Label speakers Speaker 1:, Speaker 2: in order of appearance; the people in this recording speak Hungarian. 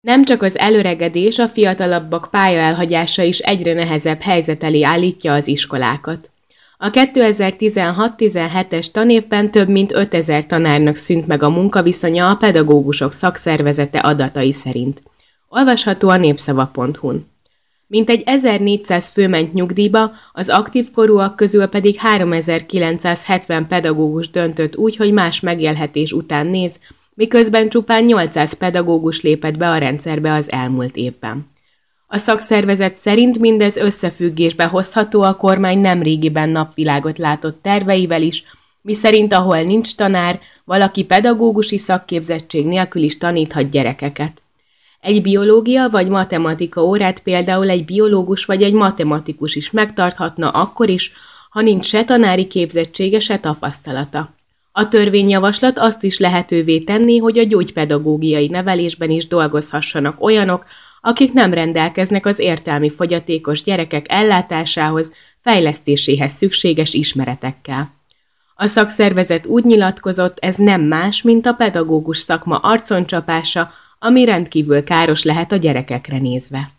Speaker 1: Nem csak az előregedés, a fiatalabbak pályaelhagyása is egyre nehezebb helyzet elé állítja az iskolákat. A 2016-17-es tanévben több mint 5000 tanárnak szűnt meg a munkaviszonya a pedagógusok szakszervezete adatai szerint. Olvasható a népszava.hu-n. Mintegy 1400 fő ment nyugdíjba, az aktív korúak közül pedig 3970 pedagógus döntött úgy, hogy más megélhetés után néz, miközben csupán 800 pedagógus lépett be a rendszerbe az elmúlt évben. A szakszervezet szerint mindez összefüggésbe hozható a kormány nemrégiben napvilágot látott terveivel is, miszerint ahol nincs tanár, valaki pedagógusi szakképzettség nélkül is taníthat gyerekeket. Egy biológia vagy matematika órát például egy biológus vagy egy matematikus is megtarthatna akkor is, ha nincs se tanári képzettsége, se tapasztalata. A törvényjavaslat azt is lehetővé tenni, hogy a gyógypedagógiai nevelésben is dolgozhassanak olyanok, akik nem rendelkeznek az értelmi fogyatékos gyerekek ellátásához, fejlesztéséhez szükséges ismeretekkel. A szakszervezet úgy nyilatkozott, ez nem más, mint a pedagógus szakma arconcsapása, ami rendkívül káros lehet a gyerekekre nézve.